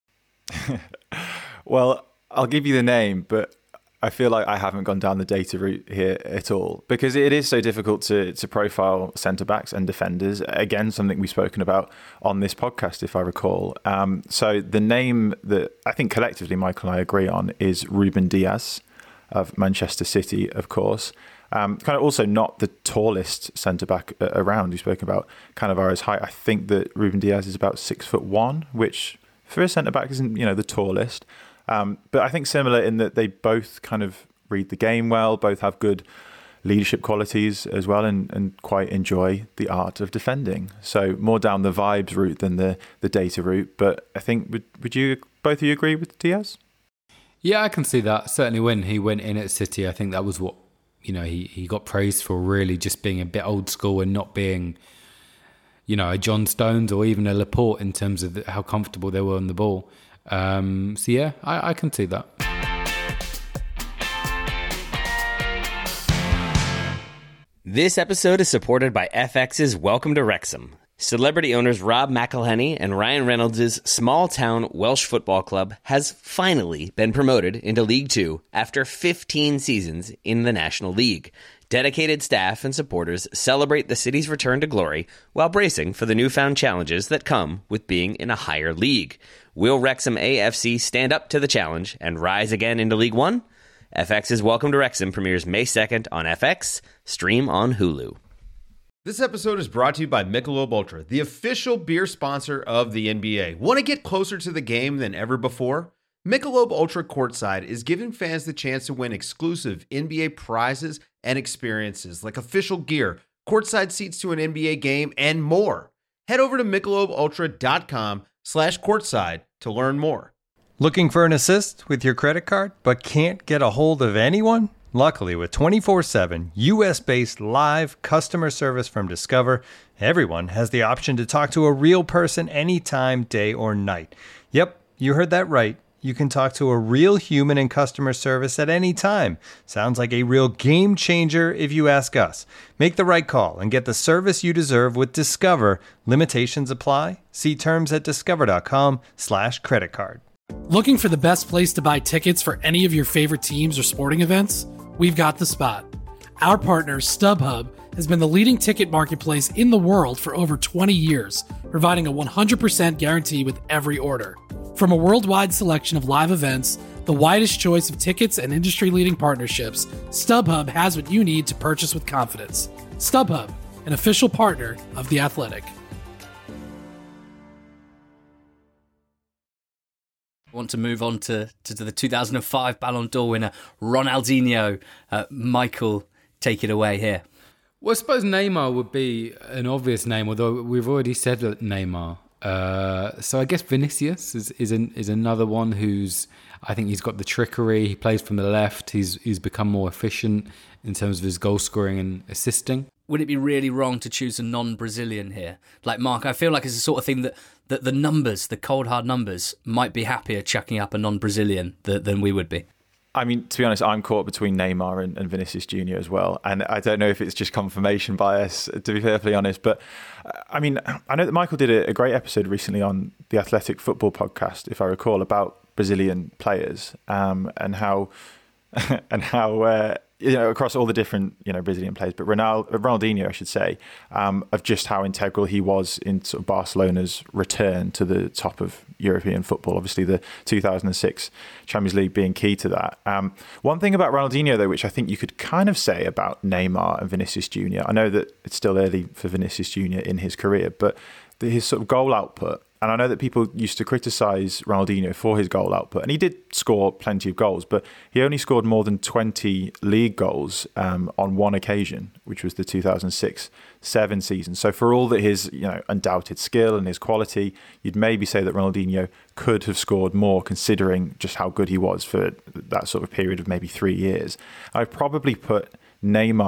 Well, I'll give you the name, but I feel like I haven't gone down the data route here at all, because it is so difficult to profile centre-backs and defenders. Again, something we've spoken about on this podcast, if I recall. So the name that I think collectively Michael and I agree on is Ruben Dias of Manchester City, of course. Kind of also not the tallest centre-back around. You spoke about Cannavaro's height. I think that Ruben Dias is about 6'1", which for a centre-back isn't, the tallest. But I think similar in that they both kind of read the game well, both have good leadership qualities as well, and quite enjoy the art of defending. So more down the vibes route than the data route. But I think, would you both of you agree with Diaz? Yeah, I can see that. Certainly when he went in at City, I think that was what, he got praised for, really just being a bit old school and not being, a John Stones or even a Laporte in terms of how comfortable they were on the ball. So yeah, I can see that. This episode is supported by FX's Welcome to Wrexham. Celebrity owners Rob McElhenney and Ryan Reynolds' small-town Welsh football club has finally been promoted into League Two after 15 seasons in the National League. Dedicated staff and supporters celebrate the city's return to glory while bracing for the newfound challenges that come with being in a higher league. Will Wrexham AFC stand up to the challenge and rise again into League One? FX's Welcome to Wrexham premieres May 2nd on FX, stream on Hulu. This episode is brought to you by Michelob Ultra, the official beer sponsor of the NBA. Want to get closer to the game than ever before? Michelob Ultra Courtside is giving fans the chance to win exclusive NBA prizes and experiences like official gear, courtside seats to an NBA game, and more. Head over to MichelobUltra.com/courtside to learn more. Looking for an assist with your credit card but can't get a hold of anyone? Luckily, with 24/7 US-based live customer service from Discover, everyone has the option to talk to a real person anytime, day or night. Yep, you heard that right. You can talk to a real human in customer service at any time. Sounds like a real game changer if you ask us. Make the right call and get the service you deserve with Discover. Limitations apply. See terms at discover.com/creditcard. Looking for the best place to buy tickets for any of your favorite teams or sporting events? We've got the spot. Our partner, StubHub, has been the leading ticket marketplace in the world for over 20 years, providing a 100% guarantee with every order. From a worldwide selection of live events, the widest choice of tickets, and industry-leading partnerships, StubHub has what you need to purchase with confidence. StubHub, an official partner of The Athletic. I want to move on to the 2005 Ballon d'Or winner, Ronaldinho. Michael, take it away here. Well, I suppose Neymar would be an obvious name, although we've already said that Neymar. So I guess Vinicius is another one who's, I think he's got the trickery. He plays from the left. He's become more efficient in terms of his goal scoring and assisting. Would it be really wrong to choose a non-Brazilian here? Like Mark, I feel like it's the sort of thing that the numbers, the cold hard numbers, might be happier chucking up a non-Brazilian than we would be. I mean, to be honest, I'm caught between Neymar and Vinicius Jr. as well. And I don't know if it's just confirmation bias, to be perfectly honest. But I mean, I know that Michael did a great episode recently on the Athletic Football podcast, if I recall, about Brazilian players and how across all the different Brazilian players, but Ronaldinho, I should say, of just how integral he was in sort of Barcelona's return to the top of European football. Obviously, the 2006 Champions League being key to that. One thing about Ronaldinho, though, which I think you could kind of say about Neymar and Vinicius Jr. I know that it's still early for Vinicius Jr. in his career, but his sort of goal output. And I know that people used to criticise Ronaldinho for his goal output. And he did score plenty of goals, but he only scored more than 20 league goals on one occasion, which was the 2006-07 season. So for all that his undoubted skill and his quality, you'd maybe say that Ronaldinho could have scored more considering just how good he was for that sort of period of maybe 3 years. I'd probably put Neymar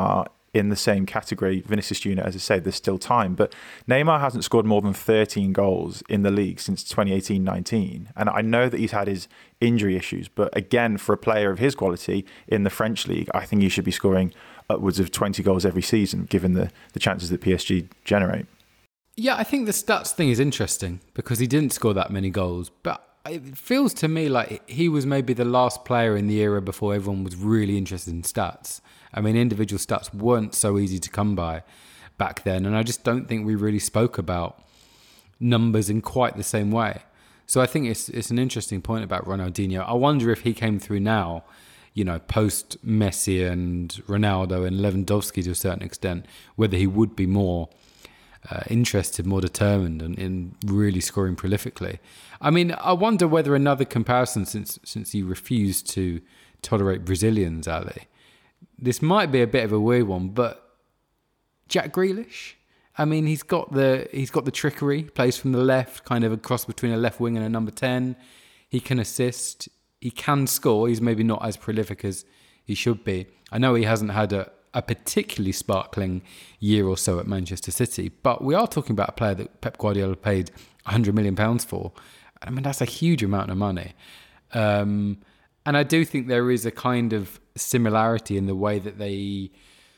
in the same category. Vinicius Junior, as I say, there's still time, but Neymar hasn't scored more than 13 goals in the league since 2018-19. And I know that he's had his injury issues, but again, for a player of his quality in the French league, I think he should be scoring upwards of 20 goals every season, given the chances that PSG generate. Yeah, I think the stats thing is interesting because he didn't score that many goals, but it feels to me like he was maybe the last player in the era before everyone was really interested in stats. I mean, individual stats weren't so easy to come by back then, and I just don't think we really spoke about numbers in quite the same way. So I think it's an interesting point about Ronaldinho. I wonder if he came through now, you know, post Messi and Ronaldo and Lewandowski to a certain extent, whether he would be more interested, more determined in really scoring prolifically. I mean, I wonder whether another comparison, since you refuse to tolerate Brazilians, Ali, this might be a bit of a weird one, but Jack Grealish. I mean, he's got the trickery, plays from the left, kind of a cross between a left wing and a number 10. He can assist, he can score. He's maybe not as prolific as he should be. I know he hasn't had a particularly sparkling year or so at Manchester City, but we are talking about a player that Pep Guardiola paid £100 million for. I mean, that's a huge amount of money. And I do think there is a kind of similarity in the way that they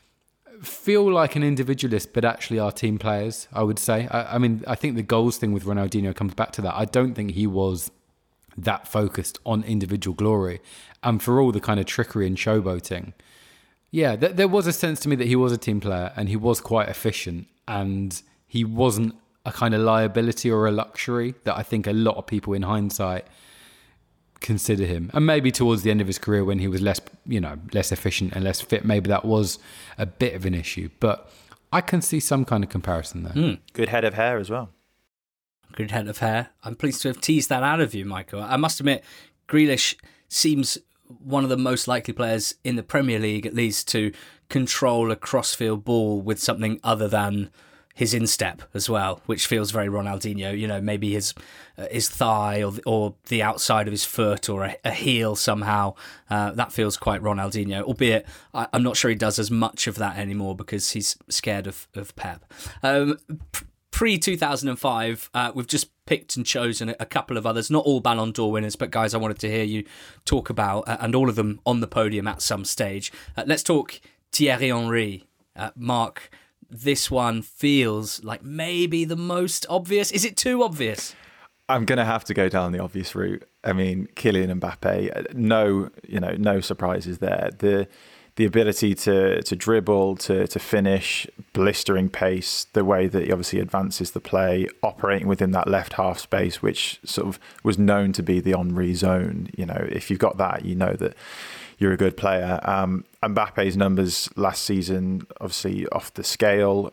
feel like an individualist, but actually are team players, I would say. I mean, I think the goals thing with Ronaldinho comes back to that. I don't think he was that focused on individual glory. And for all the kind of trickery and showboating, yeah, there was a sense to me that he was a team player and he was quite efficient and he wasn't a kind of liability or a luxury that I think a lot of people in hindsight consider him. And maybe towards the end of his career when he was less efficient and less fit, maybe that was a bit of an issue. But I can see some kind of comparison there. Good head of hair as well. Good head of hair. I'm pleased to have teased that out of you, Michael. I must admit, Grealish seems one of the most likely players in the Premier League, at least, to control a crossfield ball with something other than his instep as well, which feels very Ronaldinho. You know, maybe his thigh or the outside of his foot or a heel somehow. That feels quite Ronaldinho, albeit I'm not sure he does as much of that anymore because he's scared of Pep. Pre-2005, we've just picked and chosen a couple of others, not all Ballon d'Or winners, but guys I wanted to hear you talk about, and all of them on the podium at some stage. Let's talk Thierry Henry. Mark, this one feels like maybe the most obvious. Is it too obvious? I'm going to have to go down the obvious route. I mean, Kylian Mbappe, no surprises there. The ability to dribble, to finish, blistering pace, the way that he obviously advances the play, operating within that left half space, which sort of was known to be the Henry zone. You know, if you've got that, you know that you're a good player. Mbappe's numbers last season, obviously off the scale,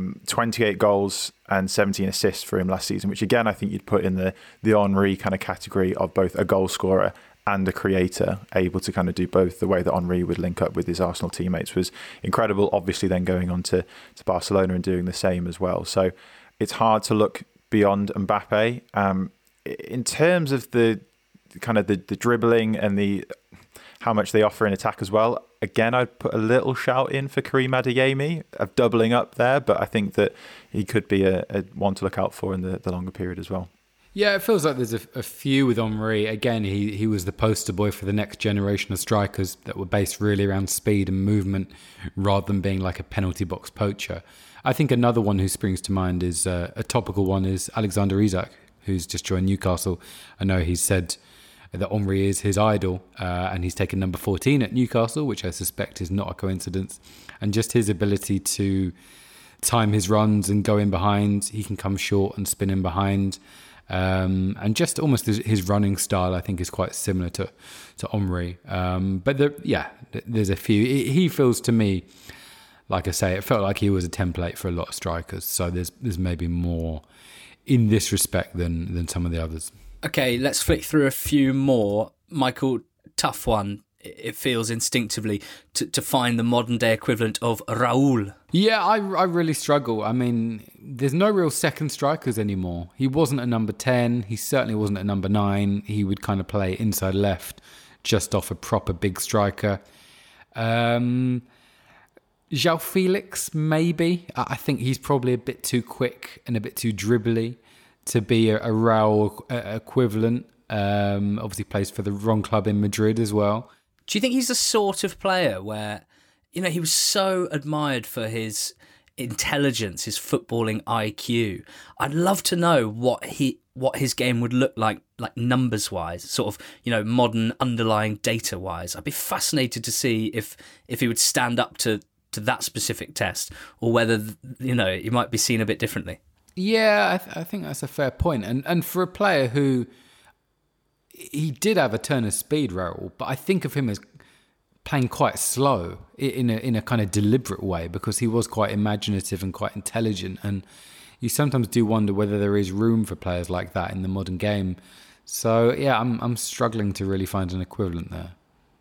28 goals and 17 assists for him last season, which again, I think you'd put in the Henry kind of category of both a goal scorer and a creator, able to kind of do both. The way that Henry would link up with his Arsenal teammates was incredible. Obviously then going on to Barcelona and doing the same as well. So it's hard to look beyond Mbappe. In terms of the kind of the dribbling and the how much they offer in attack as well, again, I'd put a little shout in for Karim Adeyemi of doubling up there, but I think that he could be a one to look out for in the longer period as well. Yeah, it feels like there's a few with Henry. Again, he was the poster boy for the next generation of strikers that were based really around speed and movement rather than being like a penalty box poacher. I think another one who springs to mind is a topical one is Alexander Isak, who's just joined Newcastle. I know he's said that Henry is his idol and he's taken number 14 at Newcastle, which I suspect is not a coincidence. And just his ability to time his runs and go in behind. He can come short and spin in behind. And just almost his running style, I think, is quite similar to Henry. But there's a few. He feels to me, like I say, it felt like he was a template for a lot of strikers. So there's maybe more in this respect than some of the others. Okay, let's flick through a few more. Michael, tough one. It feels instinctively to find the modern day equivalent of Raul. Yeah, I really struggle. I mean, there's no real second strikers anymore. He wasn't a number 10. He certainly wasn't a number 9. He would kind of play inside left, just off a proper big striker. João Felix, maybe. I think he's probably a bit too quick and a bit too dribbly to be a Raul equivalent. Obviously plays for the wrong club in Madrid as well. Do you think he's the sort of player where, he was so admired for his intelligence, his footballing IQ? I'd love to know what his game would look like numbers wise, sort of, modern underlying data wise. I'd be fascinated to see if he would stand up to that specific test, or whether, he might be seen a bit differently. Yeah, I think that's a fair point. And for a player who, he did have a turn of speed, Raul, but I think of him as playing quite slow in a kind of deliberate way, because he was quite imaginative and quite intelligent. And you sometimes do wonder whether there is room for players like that in the modern game. So yeah, I'm struggling to really find an equivalent there.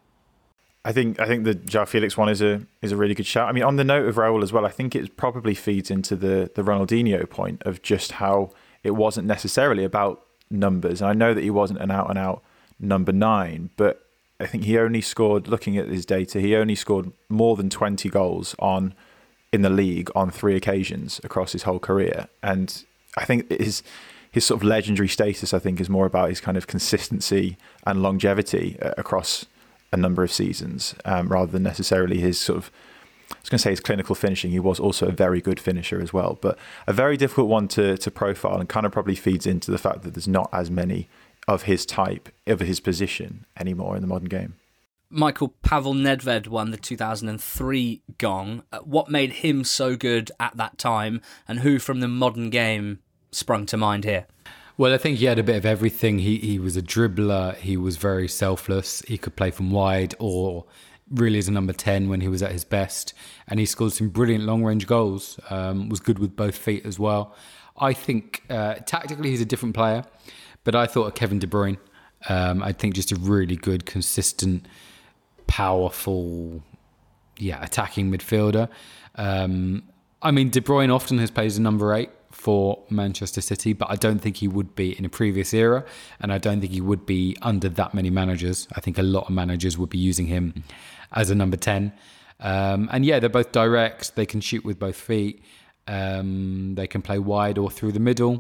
I think the João Felix one is a really good shout. I mean, on the note of Raul as well, I think it probably feeds into the Ronaldinho point of just how it wasn't necessarily about numbers. And I know that he wasn't an out-and-out number 9, but I think he only scored, looking at his data, he only scored more than 20 goals in the league on 3 occasions across his whole career. And I think his sort of legendary status, I think, is more about his kind of consistency and longevity across a number of seasons, rather than necessarily his sort of, I was going to say his clinical finishing. He was also a very good finisher as well, but a very difficult one to profile, and kind of probably feeds into the fact that there's not as many of his type, of his position anymore in the modern game. Michael, Pavel Nedved won the 2003 Gong. What made him so good at that time, and who from the modern game sprung to mind here? Well, I think he had a bit of everything. He was a dribbler. He was very selfless. He could play from wide or really as a number 10 when he was at his best. And he scored some brilliant long-range goals. Was good with both feet as well. I think tactically he's a different player, but I thought of Kevin De Bruyne. I think just a really good, consistent, powerful, attacking midfielder. I mean, De Bruyne often has played as a number 8 for Manchester City, but I don't think he would be in a previous era, and I don't think he would be under that many managers. I think a lot of managers would be using him as a number 10. And yeah, they're both direct. They can shoot with both feet. They can play wide or through the middle.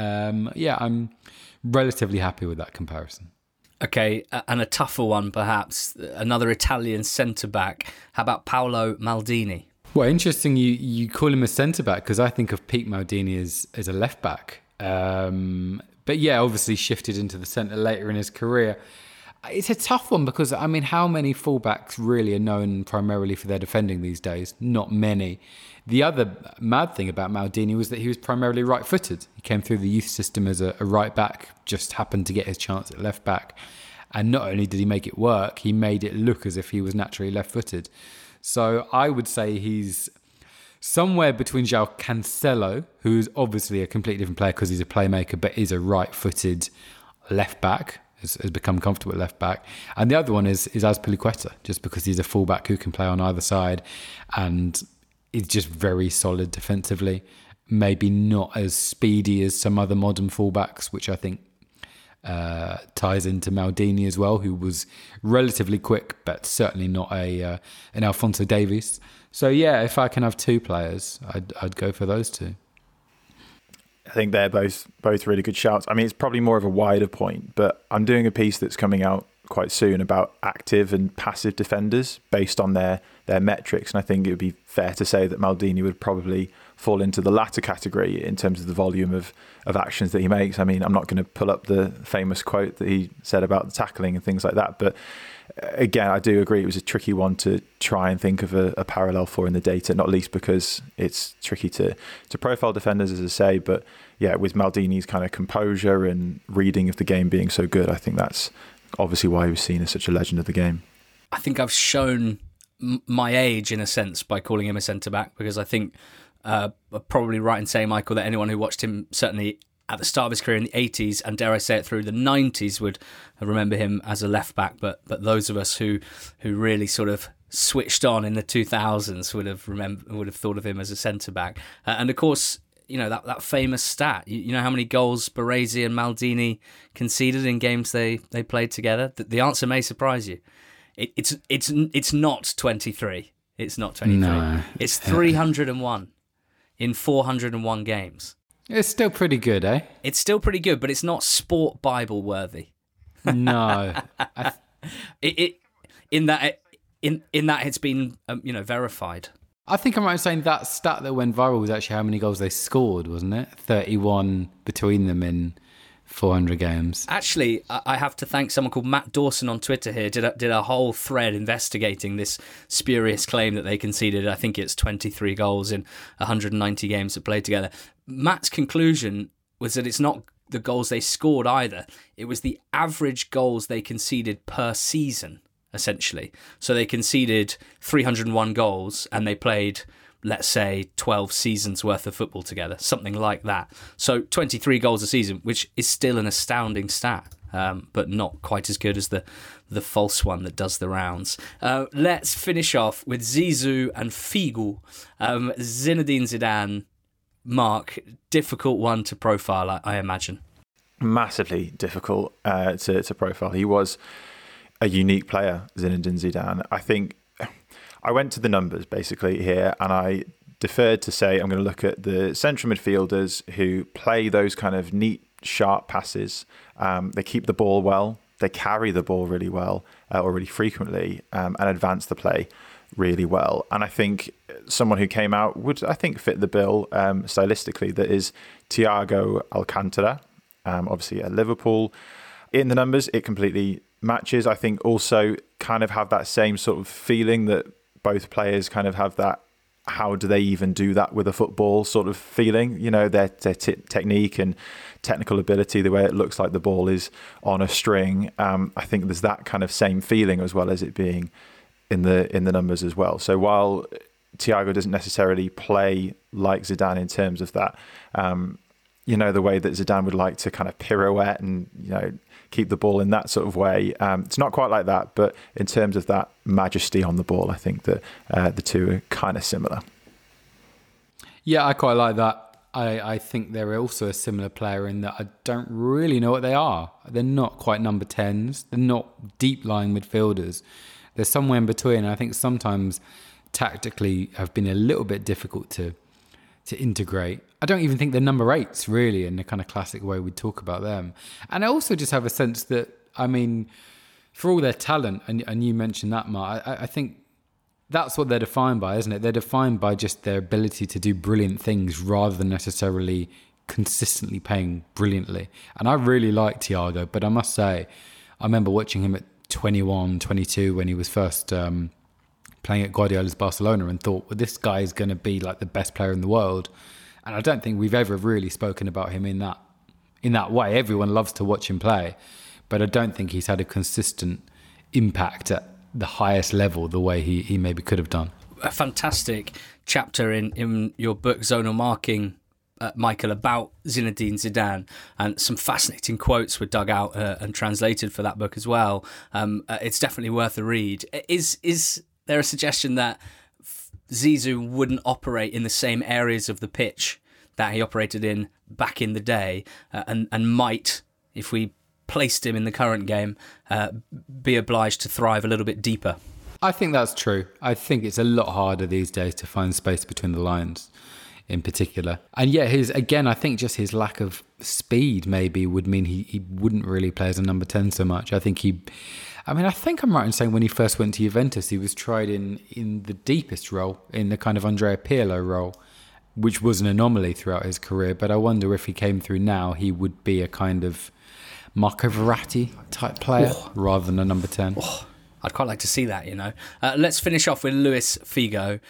I'm relatively happy with that comparison. Okay, and a tougher one perhaps, another Italian centre-back. How about Paolo Maldini? Well, interesting you call him a centre-back, because I think of Pete Maldini as a left-back. But yeah, obviously shifted into the centre later in his career. It's a tough one because, I mean, how many fullbacks really are known primarily for their defending these days? Not many. The other mad thing about Maldini was that he was primarily right-footed. He came through the youth system as a right-back, just happened to get his chance at left-back. And not only did he make it work, he made it look as if he was naturally left-footed. So I would say he's somewhere between João Cancelo, who's obviously a completely different player because he's a playmaker, but is a right-footed left-back, has become comfortable at left-back. And the other one is Azpilicueta, just because he's a full-back who can play on either side and is just very solid defensively. Maybe not as speedy as some other modern full-backs, which I think ties into Maldini as well, who was relatively quick, but certainly not an Alphonso Davies. So yeah, if I can have 2 players, I'd go for those 2. I think they're both really good shouts. I mean, it's probably more of a wider point, but I'm doing a piece that's coming out quite soon about active and passive defenders based on their metrics, and I think it would be fair to say that Maldini would probably fall into the latter category in terms of the volume of actions that he makes. I mean, I'm not going to pull up the famous quote that he said about the tackling and things like that, but again, I do agree it was a tricky one to try and think of a parallel for in the data, not least because it's tricky to profile defenders, as I say, but yeah, with Maldini's kind of composure and reading of the game being so good, I think that's obviously why he was seen as such a legend of the game. I think I've shown my age in a sense by calling him a centre-back, because I think I'm probably right in saying, Michael, that anyone who watched him certainly at the start of his career in the 80s, and dare I say it, through the 90s, would remember him as a left-back, but those of us who really sort of switched on in the 2000s would have thought of him as a centre-back. And of course, you know, that famous stat, you know how many goals Baresi and Maldini conceded in games they played together? The answer may surprise you. It's not 23. It's not 23. No. It's 301 in 401 games. It's still pretty good, eh? It's still pretty good, but it's not sport Bible worthy. No. In that it's been verified. I think I'm right in saying that stat that went viral was actually how many goals they scored, wasn't it? 31 between them in 400 games. Actually, I have to thank someone called Matt Dawson on Twitter here. Did a whole thread investigating this spurious claim that they conceded. I think it's 23 goals in 190 games that played together. Matt's conclusion was that it's not the goals they scored either. It was the average goals they conceded per season, essentially. So they conceded 301 goals and they played, let's say, 12 seasons worth of football together, something like that. So 23 goals a season, which is still an astounding stat, but not quite as good as the false one that does the rounds. Let's finish off with Zizou and Figo. Zinedine Zidane, Mark, difficult one to profile, I imagine. Massively difficult to profile. He was a unique player, Zinedine Zidane. I think I went to the numbers basically here, and I deferred to say I'm going to look at the central midfielders who play those kind of neat, sharp passes. They keep the ball well, they carry the ball really well, or really frequently, and advance the play really well. And I think someone who came out would, I think, fit the bill stylistically. That is Thiago Alcantara, obviously at Liverpool. In the numbers, it completely matches. I think also kind of have that same sort of feeling that both players kind of have that, how do they even do that with a football sort of feeling, their technique and technical ability, the way it looks like the ball is on a string. I think there's that kind of same feeling as well as it being in the numbers as well. So while Thiago doesn't necessarily play like Zidane in terms of that, the way that Zidane would like to kind of pirouette and, keep the ball in that sort of way. It's not quite like that, but in terms of that majesty on the ball, I think that the two are kind of similar. Yeah, I quite like that. I think they're also a similar player in that I don't really know what they are. They're not quite number 10s. They're not deep-lying midfielders. They're somewhere in between. I think sometimes tactically have been a little bit difficult to integrate. I don't even think they're number 8s, really, in the kind of classic way we talk about them. And I also just have a sense that, for all their talent, and you mentioned that, Mark, I think that's what they're defined by, isn't it? They're defined by just their ability to do brilliant things rather than necessarily consistently playing brilliantly. And I really like Thiago, but I must say, I remember watching him at 21, 22 when he was first playing at Guardiola's Barcelona and thought, well, this guy is going to be like the best player in the world. And I don't think we've ever really spoken about him in that way. Everyone loves to watch him play, but I don't think he's had a consistent impact at the highest level the way he maybe could have done. A fantastic chapter in your book, Zonal Marking, Michael, about Zinedine Zidane, and some fascinating quotes were dug out and translated for that book as well. It's definitely worth a read. Is there a suggestion that Zizou wouldn't operate in the same areas of the pitch that he operated in back in the day, and might, if we placed him in the current game, be obliged to thrive a little bit deeper? I think that's true. I think it's a lot harder these days to find space between the lines in particular. And yeah, I think just his lack of speed maybe would mean he wouldn't really play as a number 10 so much. I think I think I'm right in saying when he first went to Juventus, he was tried in the deepest role, in the kind of Andrea Pirlo role, which was an anomaly throughout his career. But I wonder if he came through now, he would be a kind of Marco Verratti type player rather than a number 10. I'd quite like to see that, Let's finish off with Luis Figo.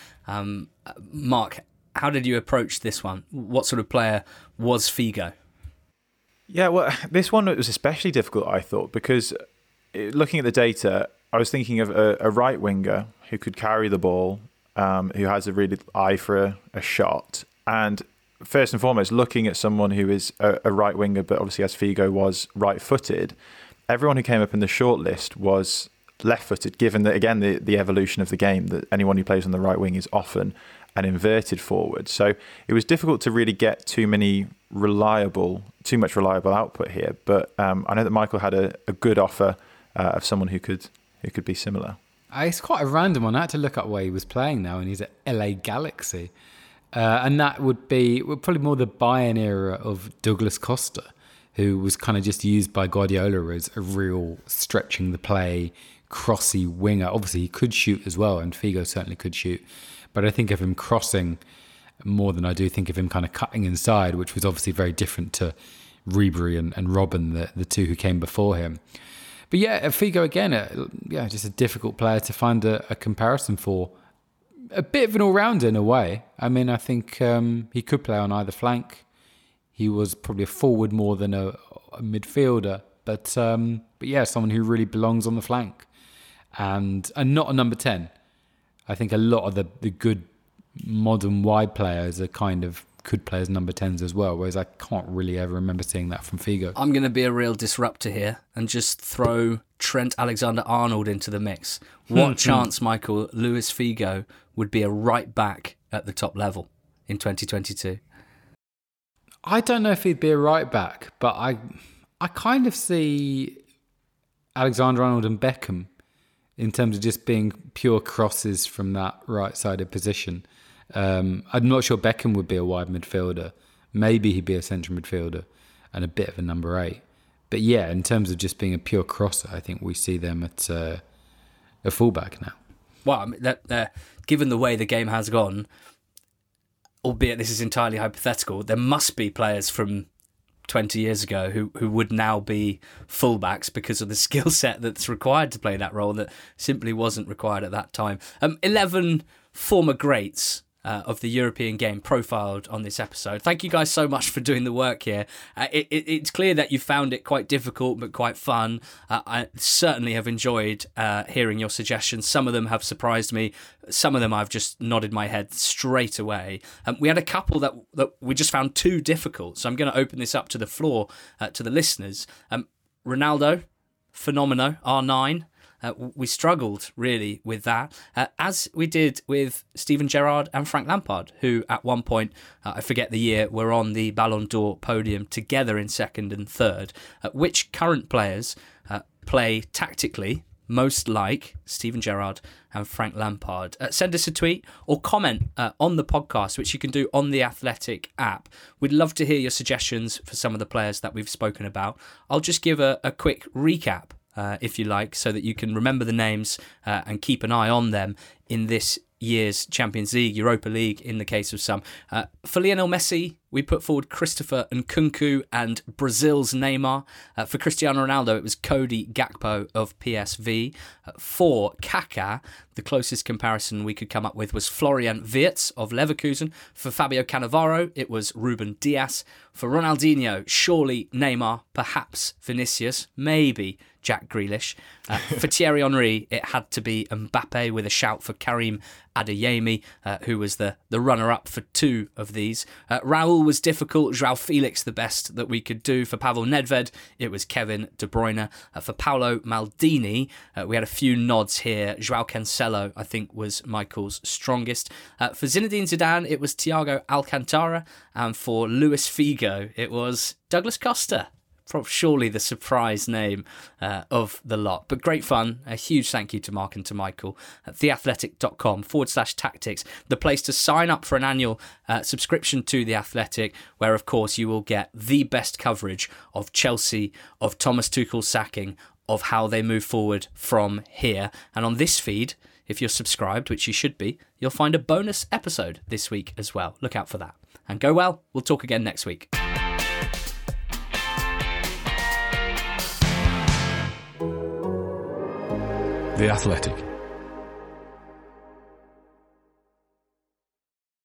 Mark, how did you approach this one? What sort of player was Figo? Yeah, well, this one was especially difficult, I thought, because looking at the data, I was thinking of a right winger who could carry the ball, who has a really eye for a shot. And first and foremost, looking at someone who is a right winger, but obviously as Figo was right-footed, everyone who came up in the shortlist was left-footed, given that, again, the evolution of the game, that anyone who plays on the right wing is often an inverted forward. So it was difficult to really get too much reliable output here. But I know that Michael had a good offer of someone who could be similar. It's quite a random one. I had to look up where he was playing now, and he's at LA Galaxy. And that would be probably more the Bayern era of Douglas Costa, who was kind of just used by Guardiola as a real stretching the play, crossy winger. Obviously, he could shoot as well, and Figo certainly could shoot. But I think of him crossing more than I do think of him kind of cutting inside, which was obviously very different to Ribery and Robben, the two who came before him. But yeah, Figo again, just a difficult player to find a comparison for. A bit of an all-rounder in a way. I mean, I think he could play on either flank. He was probably a forward more than a midfielder. But yeah, someone who really belongs on the flank. And not a number 10. I think a lot of the good modern wide players are kind of could play as number 10s as well, whereas I can't really ever remember seeing that from Figo. I'm going to be a real disruptor here and just throw Trent Alexander-Arnold into the mix. What chance, Michael, Luis Figo would be a right back at the top level in 2022? I don't know if he'd be a right back, but I kind of see Alexander-Arnold and Beckham in terms of just being pure crosses from that right-sided position. I'm not sure Beckham would be a wide midfielder. Maybe he'd be a central midfielder and a bit of a number 8. But yeah, in terms of just being a pure crosser, I think we see them at a fullback now. Well, I mean, given the way the game has gone, albeit this is entirely hypothetical, there must be players from 20 years ago who would now be fullbacks because of the skill set that's required to play that role that simply wasn't required at that time. 11 former greats of the European game profiled on this episode. Thank you guys so much for doing the work here. It's clear that you found it quite difficult but quite fun. I certainly have enjoyed hearing your suggestions. Some of them have surprised me. Some of them I've just nodded my head straight away. We had a couple that we just found too difficult, so I'm going to open this up to the floor to the listeners. Ronaldo, Fenomeno, R9. We struggled really with that, as we did with Steven Gerrard and Frank Lampard, who at one point, I forget the year, were on the Ballon d'Or podium together in second and third. Which current players play tactically most like Steven Gerrard and Frank Lampard? Send us a tweet or comment on the podcast, which you can do on the Athletic app. We'd love to hear your suggestions for some of the players that we've spoken about. I'll just give a quick recap, if you like, so that you can remember the names and keep an eye on them in this year's Champions League, Europa League in the case of some. For Lionel Messi, we put forward Christopher Nkunku and Brazil's Neymar. For Cristiano Ronaldo, it was Cody Gakpo of PSV. For Kaká, the closest comparison we could come up with was Florian Wirtz of Leverkusen. For Fabio Cannavaro, it was Ruben Dias. For Ronaldinho, surely Neymar, perhaps Vinicius, maybe Jack Grealish. For Thierry Henry, it had to be Mbappe, with a shout for Karim Adeyemi, who was the runner-up for two of these. Raul was difficult. João Felix, the best that we could do. For Pavel Nedved, it was Kevin De Bruyne. For Paolo Maldini, we had a few nods here. João Cancelo, I think, was Michael's strongest. For Zinedine Zidane, it was Thiago Alcantara. And for Luis Figo, it was Douglas Costa. Surely the surprise name of the lot. But great fun. A huge thank you to Mark and to Michael at theathletic.com/tactics, the place to sign up for an annual subscription to The Athletic, where, of course, you will get the best coverage of Chelsea, of Thomas Tuchel's sacking, of how they move forward from here. And on this feed, if you're subscribed, which you should be, you'll find a bonus episode this week as well. Look out for that. And go well. We'll talk again next week. The Athletic.